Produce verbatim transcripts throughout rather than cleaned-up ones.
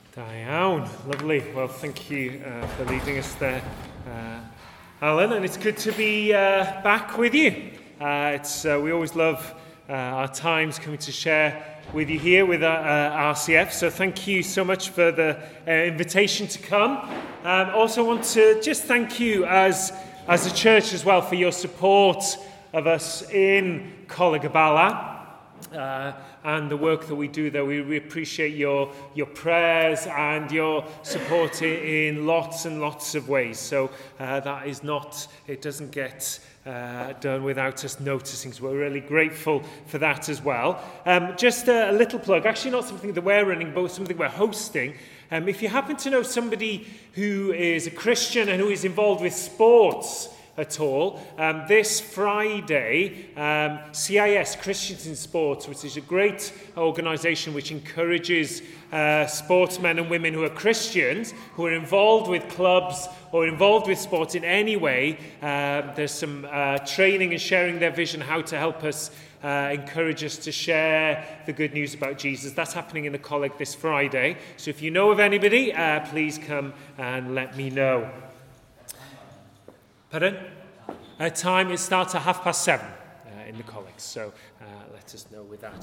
Da iawn, lovely. Well, thank you uh, for leading us there, uh, Alan, and it's good to be uh, back with you. Uh, it's uh, we always love uh, our times coming to share with you here with our, uh, R C F, so thank you so much for the uh, invitation to come. Um, also want to just thank you as, as a church as well for your support of us in Coleg y Bala. Uh, and the work that we do there. We, we appreciate your your prayers and your support in, in lots and lots of ways. So uh, that is not, it doesn't get uh, done without us noticing. So we're really grateful for that as well. Um, just a, a little plug, actually not something that we're running, but something we're hosting. Um, if you happen to know somebody who is a Christian and who is involved with sports at all, um, this Friday, um, C I S, Christians in Sports, which is a great organisation which encourages uh, sportsmen and women who are Christians, who are involved with clubs or involved with sport in any way. Uh, there's some uh, training and sharing their vision, how to help us, uh, encourage us to share the good news about Jesus. That's happening in the Coleg this Friday. So if you know of anybody, uh, please come and let me know. Pardon? Uh, time, it starts at half past seven uh, in the college, so uh, let us know with that.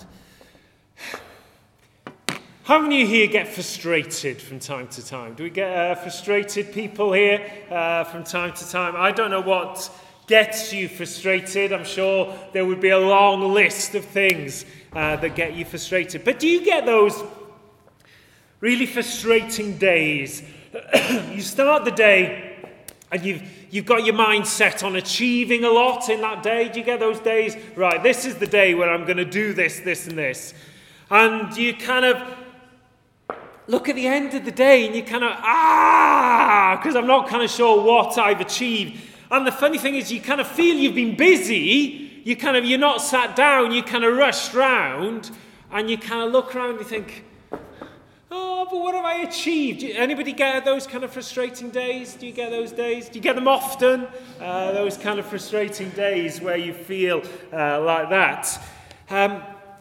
How many of you here get frustrated from time to time? Do we get uh, frustrated people here uh, from time to time? I don't know what gets you frustrated. I'm sure there would be a long list of things uh, that get you frustrated. But do you get those really frustrating days? You start the day and you've You've got your mind set on achieving a lot in that day. Do you get those days? Right, this is the day where I'm going to do this, this, and this. And you kind of look at the end of the day and you kind of, ah, because I'm not kind of sure what I've achieved. And the funny thing is you kind of feel you've been busy. You kind of, you're not sat down. You kind of rushed round and you kind of look around and you think, oh, but what have I achieved? Do anybody get those kind of frustrating days? Do you get those days? Do you get them often? Uh, those kind of frustrating days where you feel uh, like that. Um,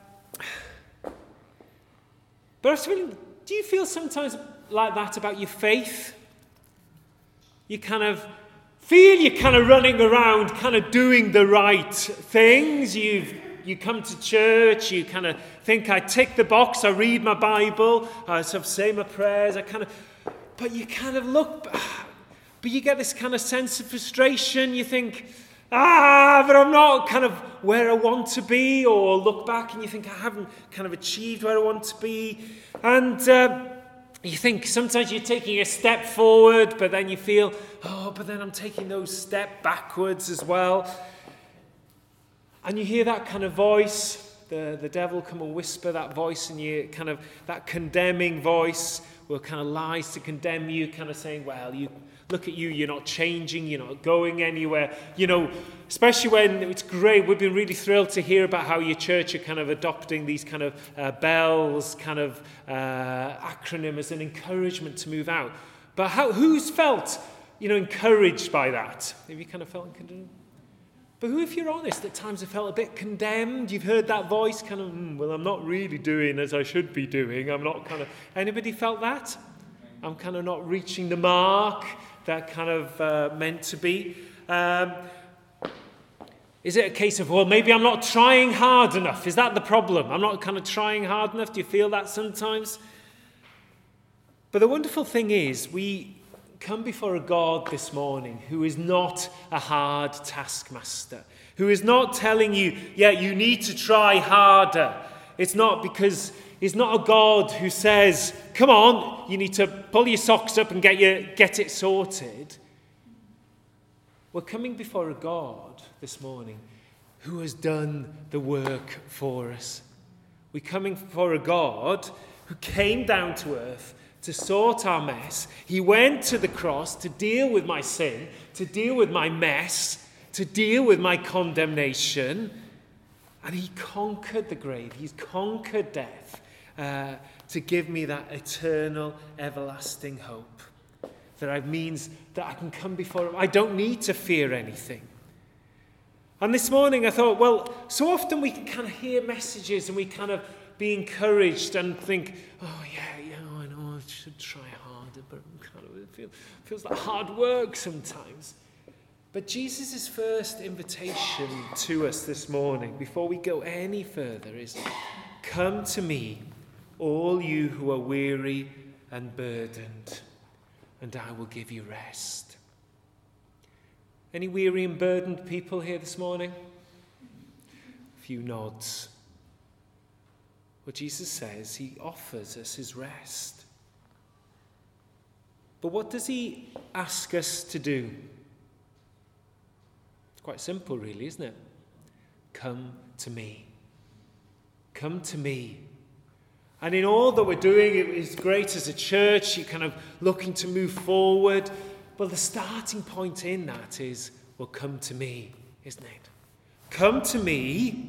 but I was feeling, do you feel sometimes like that about your faith? You kind of feel you're kind of running around, kind of doing the right things. You've You come to church, you kind of think, I tick the box, I read my Bible, I sort of say my prayers, I kind of, but you kind of look, but you get this kind of sense of frustration. You think, ah, but I'm not kind of where I want to be, or look back and you think, I haven't kind of achieved where I want to be. And uh, you think sometimes you're taking a step forward, but then you feel, oh, but then I'm taking those steps backwards as well. And you hear that kind of voice, the, the devil come and whisper that voice, and you kind of, that condemning voice will kind of lies to condemn you, kind of saying, well, you look at you, you're not changing, you're not going anywhere. You know, especially when it's great, we've been really thrilled to hear about how your church are kind of adopting these kind of uh, bells, kind of uh, acronym as an encouragement to move out. But how, who's felt, you know, encouraged by that? Have you kind of felt encouraged? But who, if you're honest, at times have felt a bit condemned? You've heard that voice kind of, mm, well, I'm not really doing as I should be doing. I'm not kind of, anybody felt that? I'm kind of not reaching the mark that kind of uh, meant to be. Um, is it a case of, well, maybe I'm not trying hard enough? Is that the problem? I'm not kind of trying hard enough? Do you feel that sometimes? But the wonderful thing is, we come before a God this morning who is not a hard taskmaster, who is not telling you, yeah, you need to try harder. It's not because he's not a God who says, come on, you need to pull your socks up and get your, get it sorted. We're coming before a God this morning who has done the work for us. We're coming before a God who came down to earth to sort our mess. He went to the cross to deal with my sin, to deal with my mess, to deal with my condemnation. And he conquered the grave. He's conquered death uh, to give me that eternal, everlasting hope. That it means that I can come before him. I don't need to fear anything. And this morning I thought, well, so often we can kind of hear messages and we kind of be encouraged and think, oh yeah, yeah, I know, should try harder, but kind of, it feel, feels like hard work sometimes. But Jesus' first invitation to us this morning, before we go any further, is, come to me, all you who are weary and burdened, and I will give you rest. Any weary and burdened people here this morning? A few nods. Well, Jesus says he offers us his rest. But what does he ask us to do? It's quite simple, really, isn't it? Come to me. Come to me. And in all that we're doing, it is great as a church. You're kind of looking to move forward. But the starting point in that is, well, come to me, isn't it? Come to me.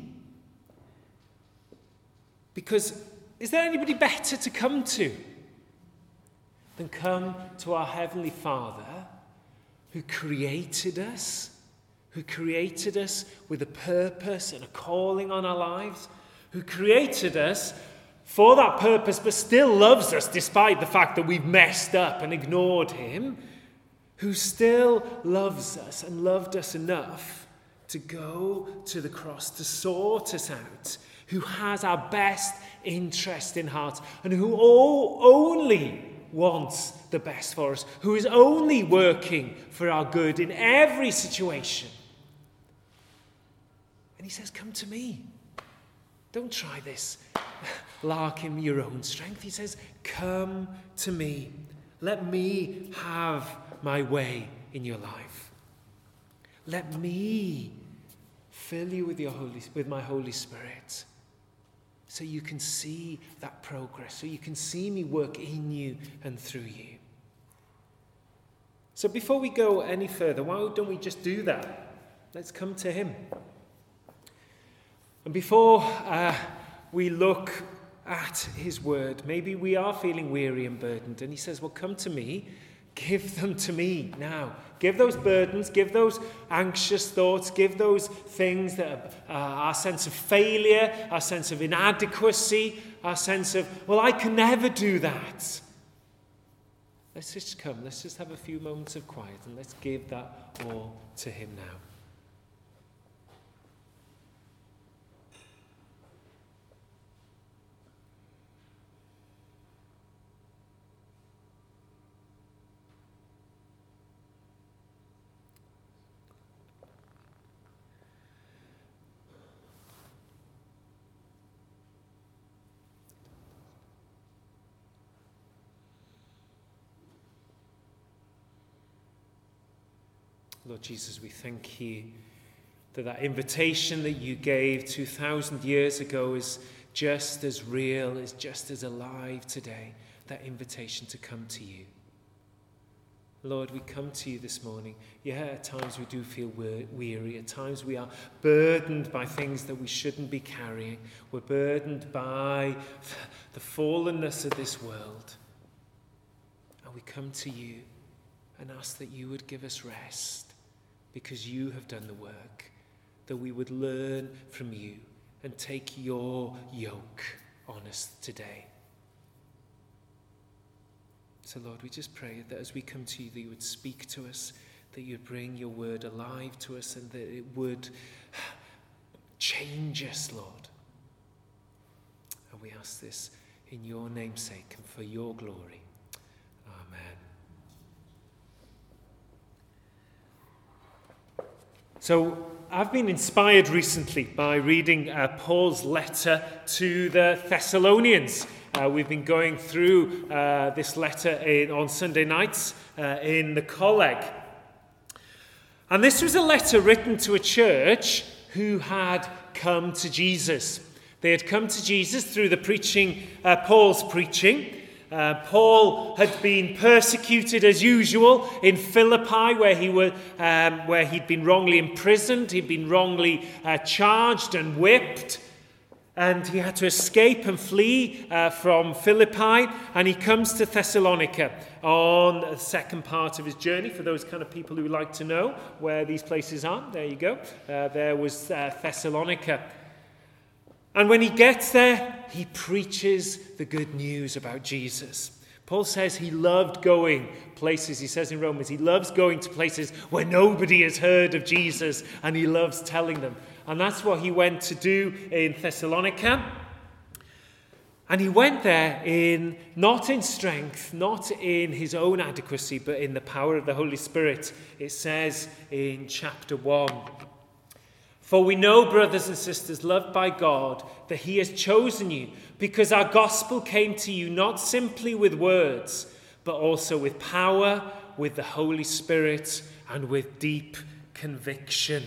Because is there anybody better to come to than come to our Heavenly Father who created us, who created us with a purpose and a calling on our lives, who created us for that purpose but still loves us despite the fact that we've messed up and ignored him, who still loves us and loved us enough to go to the cross to sort us out, who has our best interest in heart, and who all, only wants the best for us, who is only working for our good in every situation. And he says, come to me. Don't try this lark in your own strength. He says, come to me. Let me have my way in your life. Let me fill you with your Holy, with my Holy Spirit, so you can see that progress, so you can see me work in you and through you. So before we go any further, why don't we just do that? Let's come to him. And before uh, we look at his word, maybe we are feeling weary and burdened, and he says, well, come to me. Give them to me now. Give those burdens, give those anxious thoughts, give those things that are uh, our sense of failure, our sense of inadequacy, our sense of, well, I can never do that. Let's just come, let's just have a few moments of quiet and let's give that all to him now. Lord Jesus, we thank you that that invitation that you gave two thousand years ago is just as real, is just as alive today, that invitation to come to you. Lord, we come to you this morning. Yeah, at times we do feel weary. At times we are burdened by things that we shouldn't be carrying. We're burdened by the fallenness of this world. And we come to you and ask that you would give us rest, because you have done the work, that we would learn from you and take your yoke on us today. So Lord, we just pray that as we come to you, that you would speak to us, that you'd bring your word alive to us, and that it would change us, Lord. And we ask this in your name's sake and for your glory. Amen. So I've been inspired recently by reading uh, Paul's letter to the Thessalonians. Uh, we've been going through uh, this letter in, on Sunday nights uh, in the Colleg. And this was a letter written to a church who had come to Jesus. They had come to Jesus through the preaching, uh, Paul's preaching. Uh, Paul had been persecuted as usual in Philippi, where he were, um, where he'd been wrongly imprisoned, he'd been wrongly uh, charged and whipped, and he had to escape and flee uh, from Philippi, and he comes to Thessalonica on the second part of his journey. For those kind of people who like to know where these places are, there you go. Uh, there was uh, Thessalonica. And when he gets there, he preaches the good news about Jesus. Paul says he loved going places. He says in Romans, he loves going to places where nobody has heard of Jesus, and he loves telling them. And that's what he went to do in Thessalonica. And he went there in not in strength, not in his own adequacy, but in the power of the Holy Spirit. It says in chapter one, "For we know, brothers and sisters, loved by God, that he has chosen you, because our gospel came to you not simply with words, but also with power, with the Holy Spirit, and with deep conviction."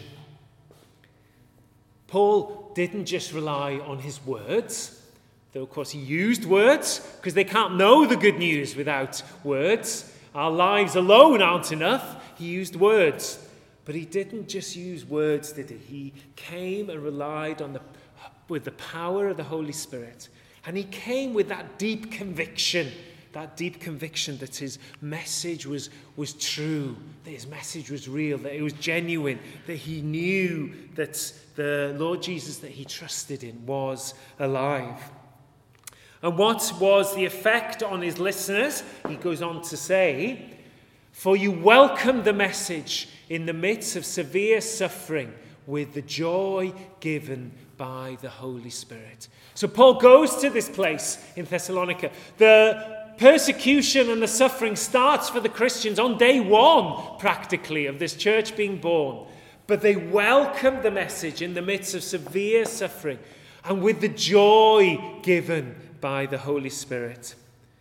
Paul didn't just rely on his words, though of course he used words, because they can't know the good news without words. Our lives alone aren't enough. He used words. But he didn't just use words, did he? He came and relied on the, with the power of the Holy Spirit. And he came with that deep conviction, that deep conviction that his message was, was true, that his message was real, that it was genuine, that he knew that the Lord Jesus that he trusted in was alive. And what was the effect on his listeners? He goes on to say, "For you welcomed the message in the midst of severe suffering with the joy given by the Holy Spirit." So Paul goes to this place in Thessalonica. The persecution and the suffering starts for the Christians on day one, practically, of this church being born. But they welcomed the message in the midst of severe suffering and with the joy given by the Holy Spirit.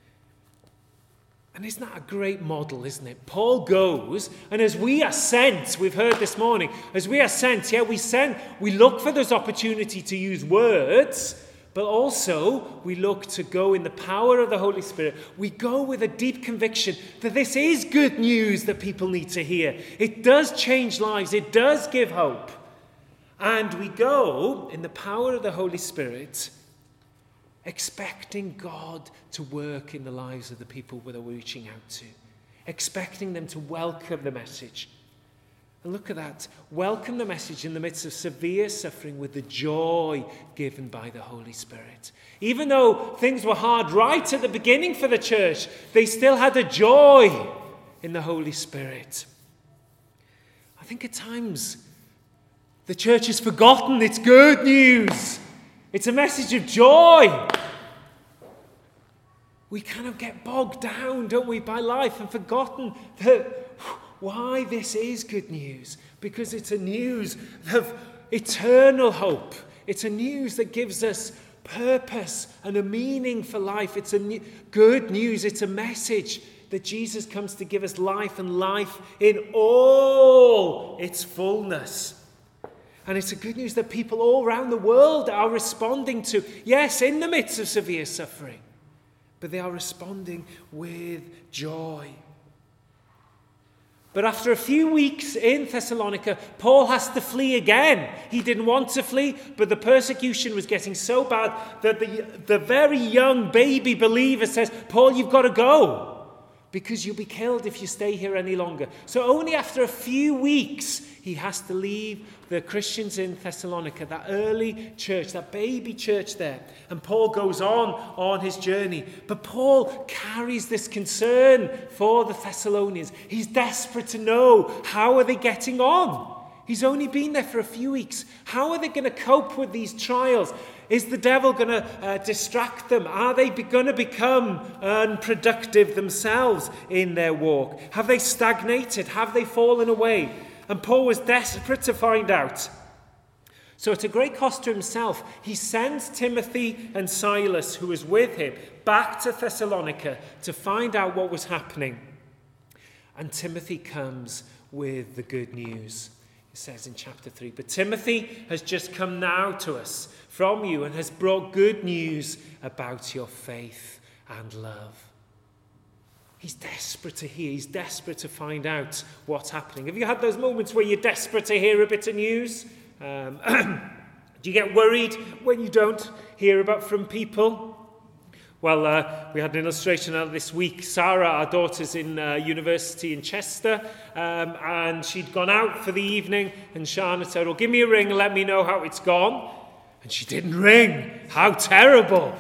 And isn't that a great model, isn't it? Paul goes, and as we are sent, we've heard this morning, as we are sent, yeah, we send, we look for this opportunity to use words, but also we look to go in the power of the Holy Spirit. We go with a deep conviction that this is good news that people need to hear. It does change lives. It does give hope. And we go in the power of the Holy Spirit, expecting God to work in the lives of the people that we're reaching out to, expecting them to welcome the message. And look at that. Welcome the message in the midst of severe suffering with the joy given by the Holy Spirit. Even though things were hard right at the beginning for the church, they still had a joy in the Holy Spirit. I think at times the church has forgotten its good news. It's a message of joy. We kind of get bogged down, don't we, by life and forgotten that why this is good news. Because it's a news of eternal hope. It's a news that gives us purpose and a meaning for life. It's a new, good news. It's a message that Jesus comes to give us life and life in all its fullness. And it's a good news that people all around the world are responding to. Yes, in the midst of severe suffering. But they are responding with joy. But after a few weeks in Thessalonica, Paul has to flee again. He didn't want to flee, but the persecution was getting so bad that the, the very young baby believer says, "Paul, you've got to go, because you'll be killed if you stay here any longer." So only after a few weeks, he has to leave the Christians in Thessalonica, that early church, that baby church there. And Paul goes on on his journey. But Paul carries this concern for the Thessalonians. He's desperate to know, how are they getting on? He's only been there for a few weeks. How are they going to cope with these trials? Is the devil going to uh, distract them? Are they be- going to become unproductive themselves in their walk? Have they stagnated? Have they fallen away? And Paul was desperate to find out. So at a great cost to himself, he sends Timothy and Silas, who was with him, back to Thessalonica to find out what was happening. And Timothy comes with the good news. It says in chapter three, "But Timothy has just come now to us from you and has brought good news about your faith and love." He's desperate to hear. He's desperate to find out what's happening. Have you had those moments where you're desperate to hear a bit of news? Um, do you get worried when you don't hear about from people? Well, uh, we had an illustration out this week. Sarah, our daughter's in uh, university in Chester, um, and she'd gone out for the evening, and Shana said, "Well, give me a ring and let me know how it's gone." And she didn't ring. How terrible.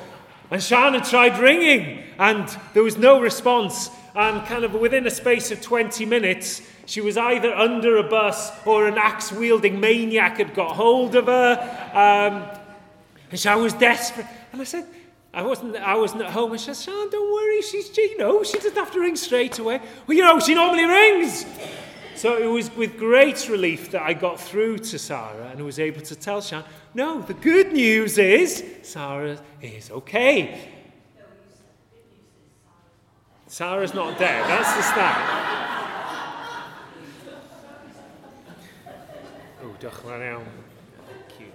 And Shana tried ringing, and there was no response. And kind of within a space of twenty minutes, she was either under a bus or an axe-wielding maniac had got hold of her. Um, and Shana was desperate. And I said, I wasn't, I wasn't at home. And she said, Shana, don't worry. She's, you know, she doesn't have to ring straight away. Well, you know, she normally rings. So it was with great relief that I got through to Sarah and was able to tell Shana, no, the good news is Sarah is okay. Sarah's not dead. That's the start. Oh, dechrau iawn. Cute.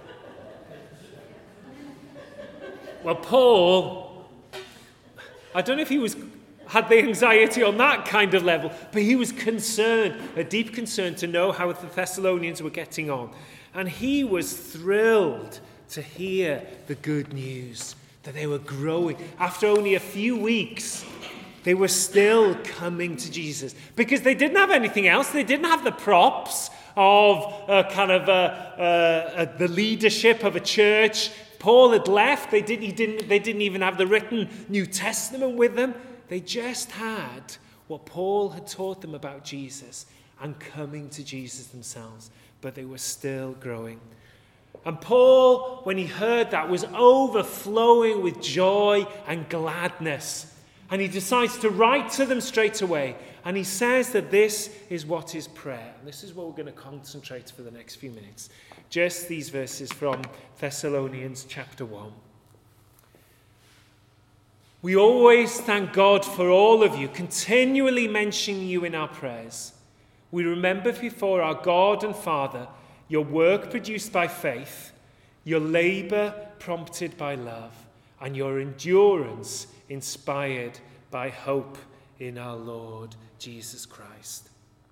Well, Paul, I don't know if he was had the anxiety on that kind of level, but he was concerned, a deep concern to know how the Thessalonians were getting on. And he was thrilled to hear the good news, that they were growing. After only a few weeks, they were still coming to Jesus because they didn't have anything else. They didn't have the props of a kind of a, a, a, the leadership of a church. Paul had left. They didn't, he didn't, they didn't even have the written New Testament with them. They just had what Paul had taught them about Jesus and coming to Jesus themselves. But they were still growing. And Paul, when he heard that, was overflowing with joy and gladness. And he decides to write to them straight away. And he says that this is what his prayer. And this is what we're going to concentrate for the next few minutes. Just these verses from Thessalonians chapter one. We always thank God for all of you, continually mentioning you in our prayers. We remember before our God and Father your work produced by faith, your labor prompted by love, and your endurance inspired by hope in our Lord Jesus Christ.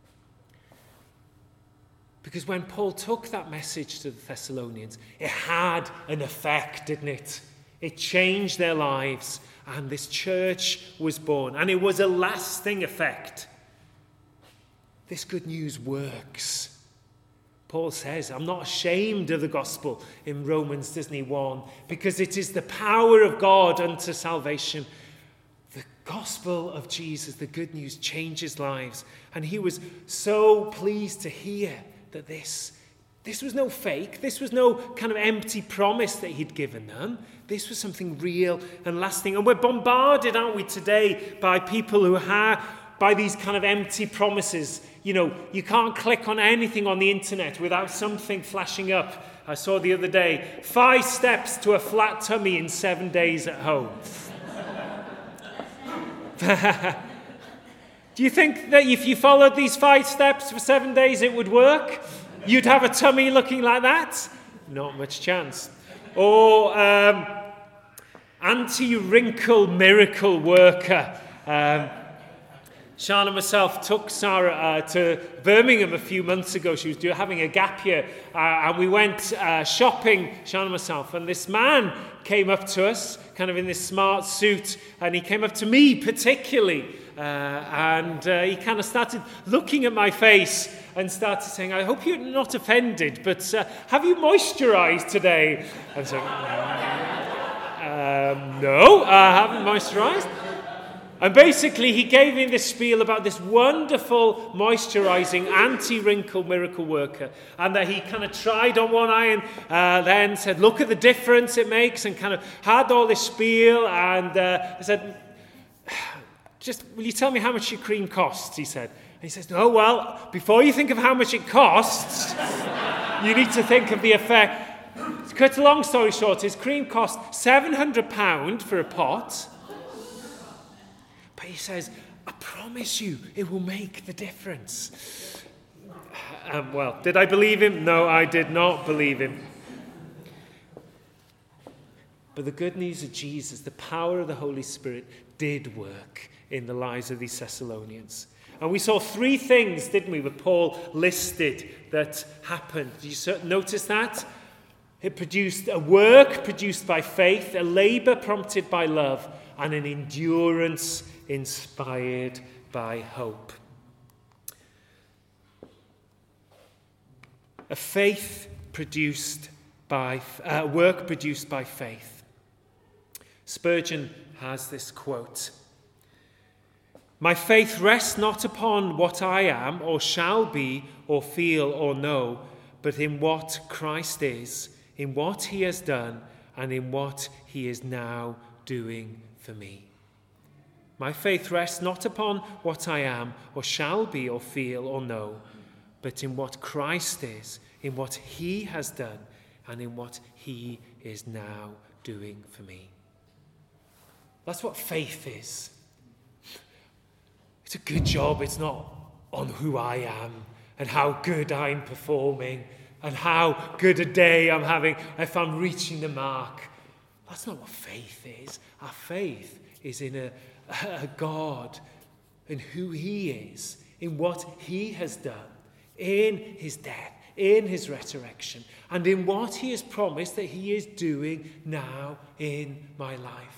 Because when Paul took that message to the Thessalonians, it had an effect, didn't it? It changed their lives, and this church was born. And it was a lasting effect. This good news works. Paul says, I'm not ashamed of the gospel in Romans, doesn't he, one, because it is the power of God unto salvation. The gospel of Jesus, the good news, changes lives. And he was so pleased to hear that this, this was no fake. This was no kind of empty promise that he'd given them. This was something real and lasting. And we're bombarded, aren't we, today by people who have, by these kind of empty promises. You know, you can't click on anything on the internet without something flashing up. I saw the other day, five steps to a flat tummy in seven days at home. Do you think that if you followed these five steps for seven days, it would work? You'd have a tummy looking like that? Not much chance. Or um, anti-wrinkle miracle worker. Um, Shana and myself took Sarah uh, to Birmingham a few months ago. She was doing, having a gap year. Uh, and we went uh, shopping, Shana and myself. And this man came up to us, kind of in this smart suit. And he came up to me particularly. Uh, and uh, he kind of started looking at my face and started saying, I hope you're not offended, but uh, have you moisturized today? And so, um, no, I haven't moisturized. And basically, he gave me this spiel about this wonderful moisturizing anti-wrinkle miracle worker, and that he kind of tried on one eye and uh, then said, look at the difference it makes, and kind of had all this spiel. And uh, I said, just, will you tell me how much your cream costs? He said. And he says, oh, well, before you think of how much it costs, you need to think of the effect. To cut a long story short, his cream cost seven hundred pounds for a pot. But he says, I promise you, it will make the difference. Um, well, did I believe him? No, I did not believe him. But the good news of Jesus, the power of the Holy Spirit, did work in the lives of these Thessalonians. And we saw three things, didn't we, that Paul listed that happened. Did you notice that? It produced a work produced by faith, a labor prompted by love, and an endurance inspired by hope. A faith produced by, uh, work produced by faith. Spurgeon has this quote: "My faith rests not upon what I am or shall be or feel or know, but in what Christ is, in what he has done, and in what he is now doing for me. My faith rests not upon what I am or shall be or feel or know, but in what Christ is, in what he has done, and in what he is now doing for me." That's what faith is. It's a good job. It's not on who I am and how good I'm performing and how good a day I'm having if I'm reaching the mark. That's not what faith is. Our faith is in a, a God and who he is, in what he has done, in his death, in his resurrection, and in what he has promised that he is doing now in my life.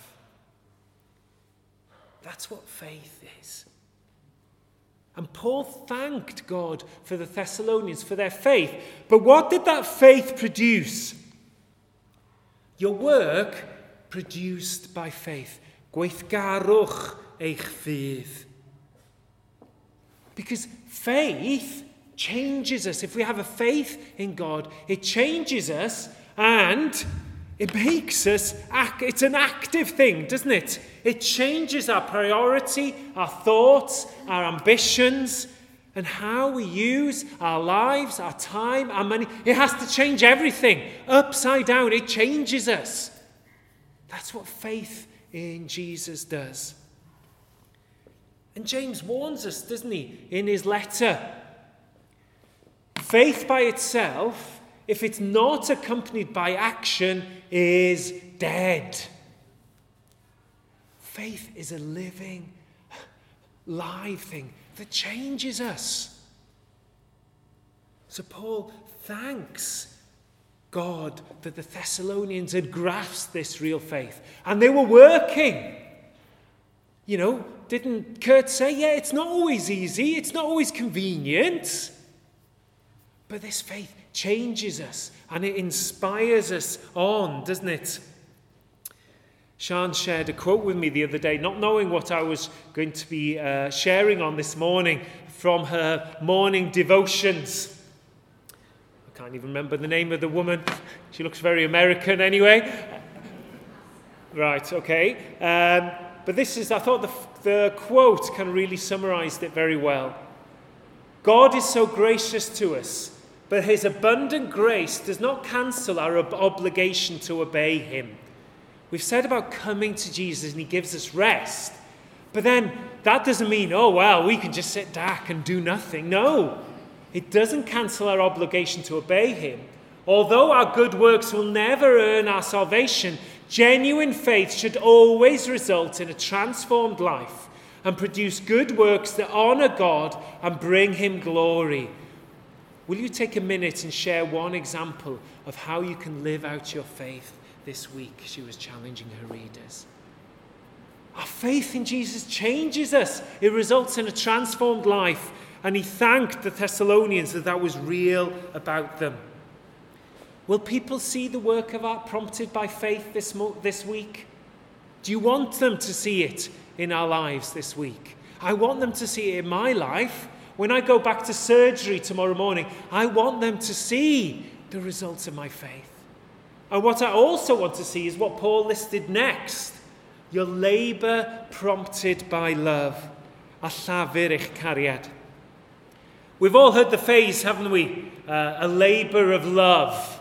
That's what faith is. And Paul thanked God for the Thessalonians, for their faith. But what did that faith produce? Your work produced by faith. Gweithgarwch eich ffydd. Because faith changes us. If we have a faith in God, it changes us and it makes us, act, it's an active thing, doesn't it? It changes our priority, our thoughts, our ambitions, and how we use our lives, our time, our money. It has to change everything. Upside down, it changes us. That's what faith in Jesus does. And James warns us, doesn't he, in his letter? Faith by itself, if it's not accompanied by action, is dead. Faith is a living, live thing that changes us. So Paul thanks God that the Thessalonians had grasped this real faith. And they were working. You know, didn't Kurt say, yeah, it's not always easy, it's not always convenient. But this faith changes us and it inspires us on, doesn't it? Sian shared a quote with me the other day, not knowing what I was going to be uh, sharing on this morning from her morning devotions. I can't even remember the name of the woman. She looks very American anyway. Right, okay. Um, but this is, I thought the, the quote kind of really summarized it very well. God is so gracious to us, but his abundant grace does not cancel our ob- obligation to obey him. We've said about coming to Jesus and he gives us rest. But then that doesn't mean, oh, well, we can just sit back and do nothing. No, it doesn't cancel our obligation to obey him. Although our good works will never earn our salvation, genuine faith should always result in a transformed life and produce good works that honor God and bring him glory. Will you take a minute and share one example of how you can live out your faith this week? She was challenging her readers. Our faith in Jesus changes us. It results in a transformed life. And he thanked the Thessalonians that that was real about them. Will people see the work of art prompted by faith this, mo- this week? Do you want them to see it in our lives this week? I want them to see it in my life. When I go back to surgery tomorrow morning, I want them to see the results of my faith. And what I also want to see is what Paul listed next. Your labour prompted by love. A llafur eich cariad. We've all heard the phrase, haven't we? Uh, a labour of love.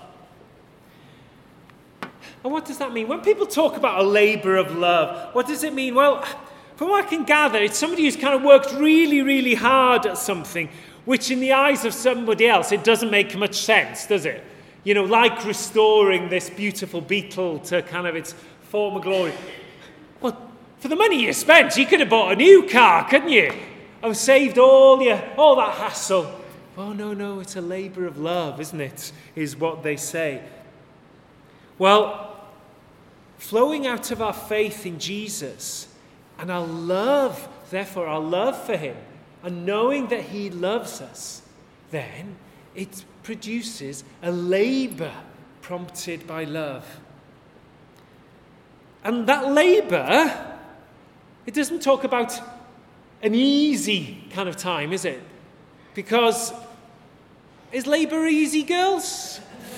And what does that mean? When people talk about a labour of love, what does it mean? Well, from what I can gather, it's somebody who's kind of worked really, really hard at something, which in the eyes of somebody else, it doesn't make much sense, does it? You know, like restoring this beautiful Beetle to kind of its former glory. Well, for the money you spent, you could have bought a new car, couldn't you? And saved all your, all that hassle. Oh, no, no, it's a labour of love, isn't it? Is what they say. Well, flowing out of our faith in Jesus and our love, therefore our love for him, and knowing that he loves us, then it produces a labour prompted by love. And that labour, it doesn't talk about an easy kind of time, is it? Because is labour easy, girls?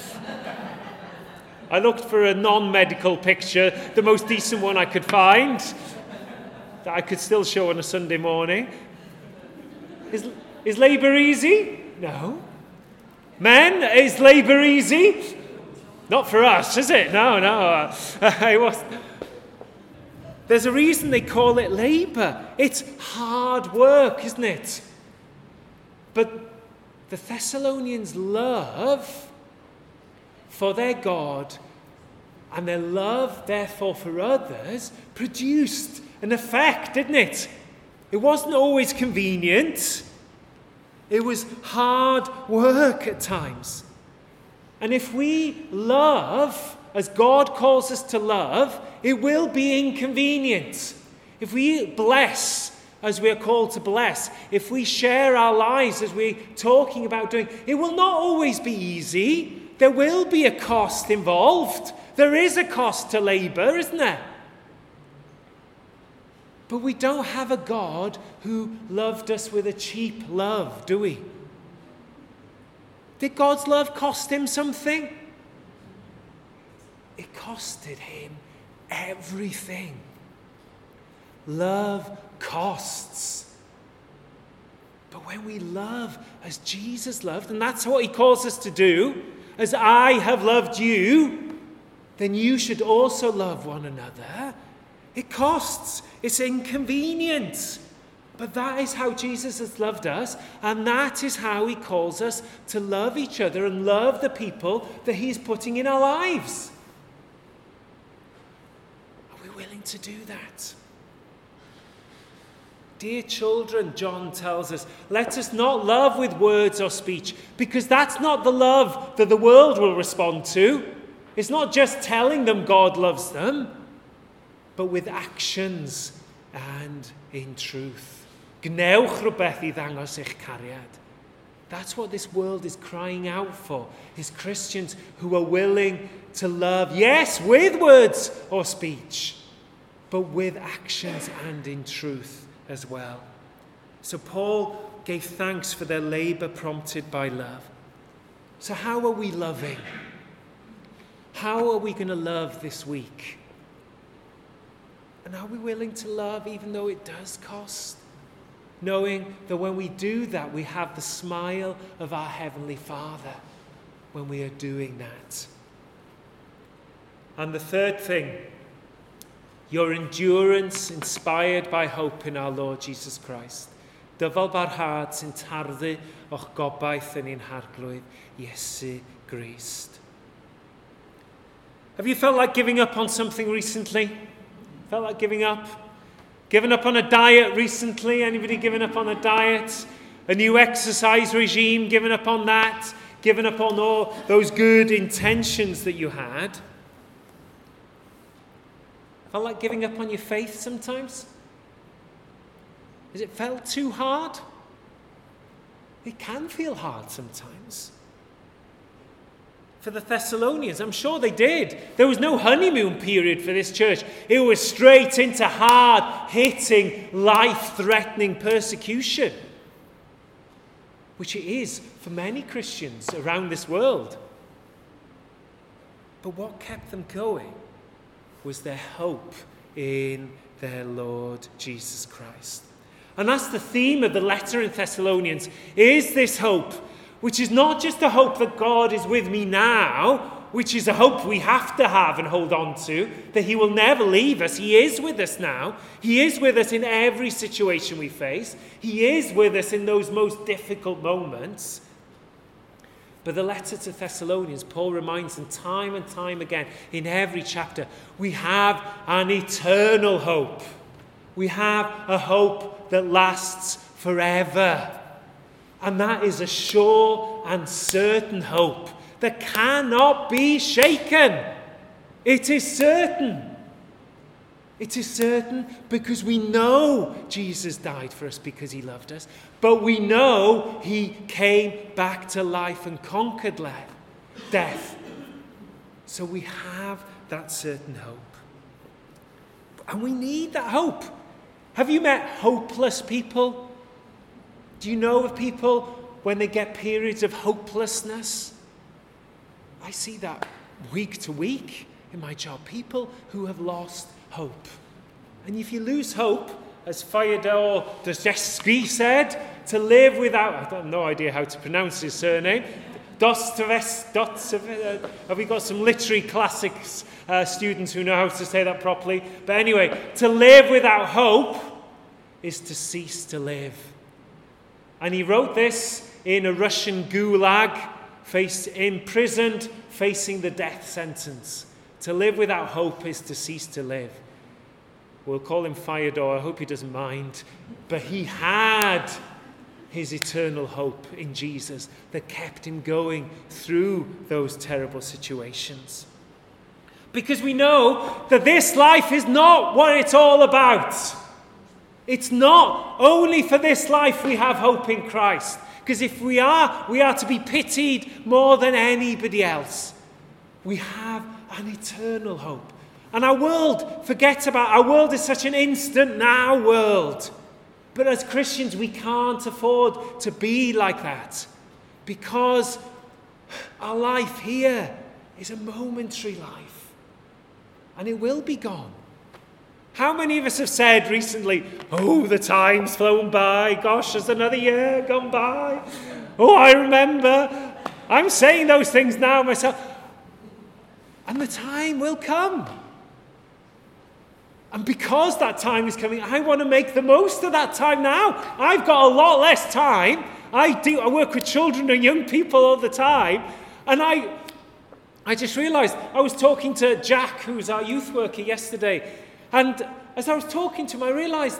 I looked for a non-medical picture, the most decent one I could find, that I could still show on a Sunday morning. Is, is labour easy? No. Men, is labour easy? Not for us, is it? No, no. It was. There's a reason they call it labour. It's hard work, isn't it? But the Thessalonians' love for their God and their love, therefore, for others produced an effect, didn't it? It wasn't always convenient. It was hard work at times. And if we love as God calls us to love, it will be inconvenient. If we bless as we are called to bless, if we share our lives as we're talking about doing, it will not always be easy. There will be a cost involved. There is a cost to labour, isn't there? But we don't have a God who loved us with a cheap love, do we? Did God's love cost him something? It costed him everything. Love costs. But when we love as Jesus loved, and that's what he calls us to do, as I have loved you, then you should also love one another. It costs. It's inconvenient. But that is how Jesus has loved us, and that is how he calls us to love each other and love the people that he's putting in our lives. Are we willing to do that? Dear children, John tells us, let us not love with words or speech, because that's not the love that the world will respond to. It's not just telling them God loves them, but with actions and in truth. Gnewch rhywbeth I ddangos eich cariad. That's what this world is crying out for, is Christians who are willing to love, yes, with words or speech, but with actions and in truth as well. So Paul gave thanks for their labour prompted by love. So how are we loving? How are we going to love this week? And are we willing to love even though it does cost? Knowing that when we do that, we have the smile of our Heavenly Father when we are doing that. And the third thing, your endurance inspired by hope in our Lord Jesus Christ. Dyfal barhad sy'n tarddu o'ch gobaith yn ein harglwydd Iesu Grist. Have you felt like giving up on something recently? Felt like giving up? Given up on a diet recently? Anybody given up on a diet? A new exercise regime? Given up on that? Given up on all those good intentions that you had? Felt like giving up on your faith sometimes? Has it felt too hard? It can feel hard sometimes. For the Thessalonians, I'm sure they did. There was no honeymoon period for this church. It was straight into hard-hitting, life-threatening persecution, which it is for many Christians around this world. But what kept them going was their hope in their Lord Jesus Christ. And that's the theme of the letter in Thessalonians, is this hope, which is not just a hope that God is with me now, which is a hope we have to have and hold on to, that he will never leave us. He is with us now. He is with us in every situation we face. He is with us in those most difficult moments. But the letter to Thessalonians, Paul reminds them time and time again in every chapter, we have an eternal hope. We have a hope that lasts forever. And that is a sure and certain hope that cannot be shaken. It is certain. It is certain because we know Jesus died for us because he loved us. But we know he came back to life and conquered death. So we have that certain hope. And we need that hope. Have you met hopeless people? Do you know of people when they get periods of hopelessness? I see that week to week in my job. People who have lost hope. And if you lose hope, as Fyodor Dostoevsky said, to live without, I have no idea how to pronounce his surname, Dostoevsky, have we got some literary classics uh, students who know how to say that properly? But anyway, to live without hope is to cease to live. And he wrote this in a Russian gulag, faced, imprisoned, facing the death sentence. To live without hope is to cease to live. We'll call him Fyodor. I hope he doesn't mind. But he had his eternal hope in Jesus that kept him going through those terrible situations. Because we know that this life is not what it's all about. It's not only for this life we have hope in Christ. Because if we are, we are to be pitied more than anybody else. We have an eternal hope. And our world, forget about, our world is such an instant now world. But as Christians, we can't afford to be like that. Because our life here is a momentary life. And it will be gone. How many of us have said recently, oh, the time's flown by. Gosh, there's another year gone by. Oh, I remember. I'm saying those things now myself. And the time will come. And because that time is coming, I want to make the most of that time now. I've got a lot less time. I do. I work with children and young people all the time. And I, I just realized, I was talking to Jack, who's our youth worker, yesterday. And as I was talking to him, I realized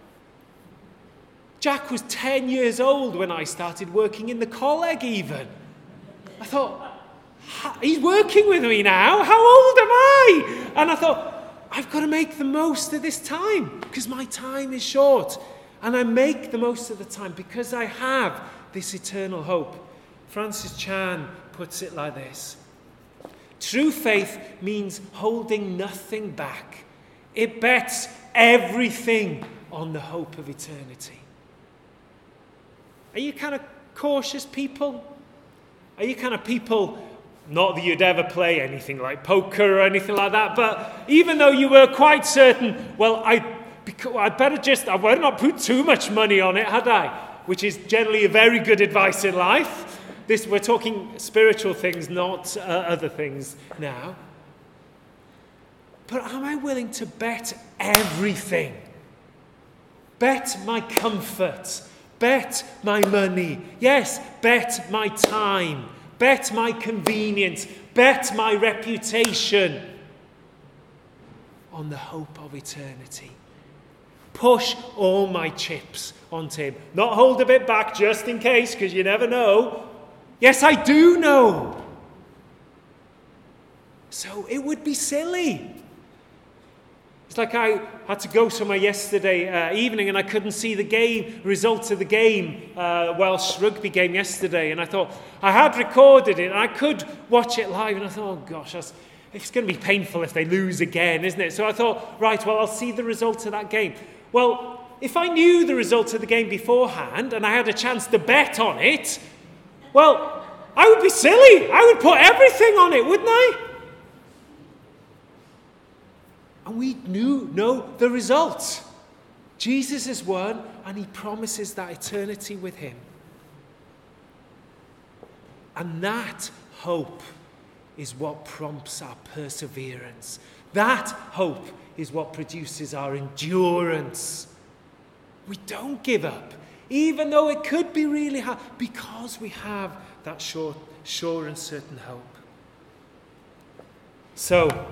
Jack was ten years old when I started working in the Coleg even. I thought, he's working with me now. How old am I? And I thought, I've got to make the most of this time because my time is short. And I make the most of the time because I have this eternal hope. Francis Chan puts it like this. True faith means holding nothing back. It bets everything on the hope of eternity. Are you kind of cautious people? Are you kind of people... Not that you'd ever play anything like poker or anything like that, but even though you were quite certain, well, I, I'd better just, I better not put too much money on it, had I? Which is generally a very good advice in life. This, we're talking spiritual things, not uh, other things now. But am I willing to bet everything? Bet my comfort. Bet my money. Yes, bet my time. Bet my convenience, bet my reputation on the hope of eternity. Push all my chips onto him. Not hold a bit back just in case, because you never know. Yes, I do know. So it would be silly. It's like I had to go somewhere yesterday uh, evening and I couldn't see the game, results of the game, uh, Welsh rugby game yesterday. And I thought, I had recorded it and I could watch it live. And I thought, oh gosh, that's, it's going to be painful if they lose again, isn't it? So I thought, right, well, I'll see the results of that game. Well, if I knew the results of the game beforehand and I had a chance to bet on it, well, I would be silly. I would put everything on it, wouldn't I? And we knew, know the result. Jesus has won, and he promises that eternity with him. And that hope is what prompts our perseverance. That hope is what produces our endurance. We don't give up, even though it could be really hard, because we have that sure, sure and certain hope. So,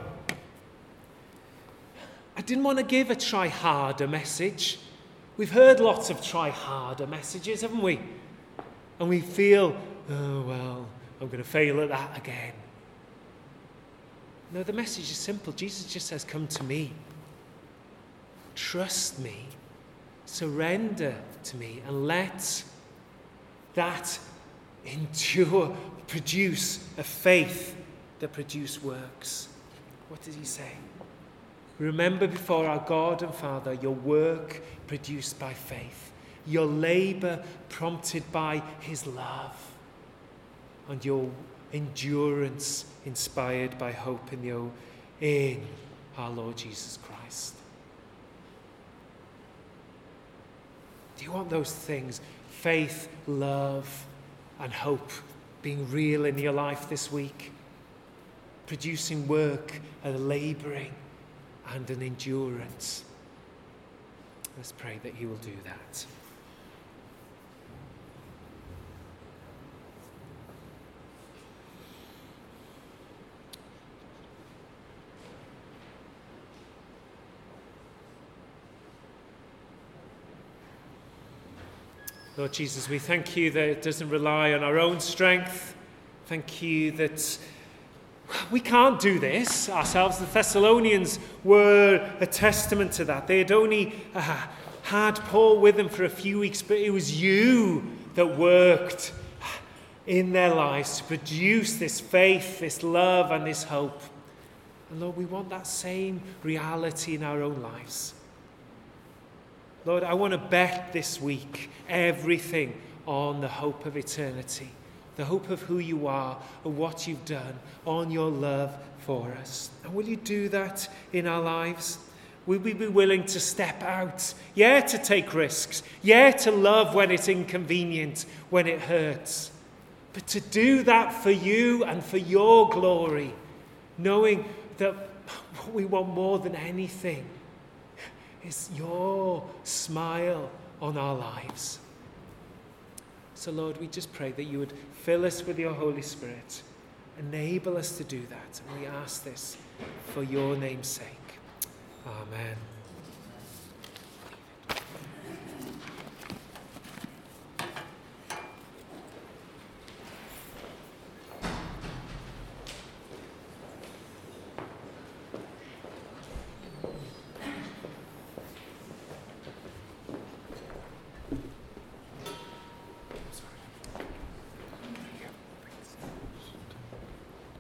I didn't want to give a try harder message. We've heard lots of try harder messages, haven't we? And we feel, oh, well, I'm going to fail at that again. No, the message is simple. Jesus just says, come to me. Trust me. Surrender to me. And let that endure, produce a faith that produces works. What did he say? Remember before our God and Father your work produced by faith, your labour prompted by his love, and your endurance inspired by hope in, the, in our Lord Jesus Christ. Do you want those things? Faith, love, and hope being real in your life this week? Producing work and labouring and an endurance. Let's pray that he will do that. Lord Jesus, we thank you that it doesn't rely on our own strength. Thank you that we can't do this ourselves. The Thessalonians were a testament to that. They had only uh, had Paul with them for a few weeks, but it was you that worked in their lives to produce this faith, this love, and this hope. And Lord, we want that same reality in our own lives. Lord, I want to bet this week everything on the hope of eternity, the hope of who you are and what you've done, on your love for us. And will you do that in our lives? Will we be willing to step out? Yeah, to take risks. Yeah, to love when it's inconvenient, when it hurts. But to do that for you and for your glory, knowing that what we want more than anything is your smile on our lives. So Lord, we just pray that you would fill us with your Holy Spirit, enable us to do that. And we ask this for your name's sake. Amen.